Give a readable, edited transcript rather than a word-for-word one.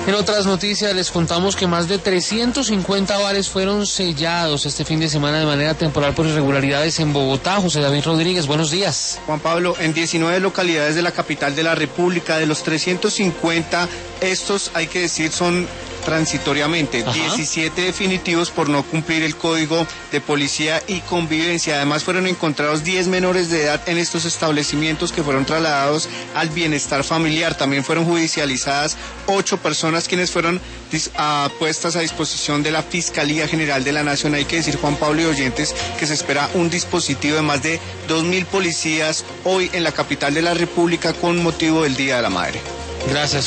En otras noticias les contamos que más de 350 bares fueron sellados este fin de semana de manera temporal por irregularidades en Bogotá. José David Rodríguez, buenos días. Juan Pablo, en 19 localidades de la capital de la República, de los 350, estos hay que decir son transitoriamente, 17 definitivos por no cumplir el código de policía y convivencia. Además fueron encontrados 10 menores de edad en estos establecimientos que fueron trasladados al bienestar familiar. También fueron judicializadas 8 personas quienes fueron puestas a disposición de la Fiscalía General de la Nación. Hay que decir, Juan Pablo y oyentes, que se espera un dispositivo de más de 2.000 policías hoy en la capital de la República con motivo del Día de la Madre. Gracias.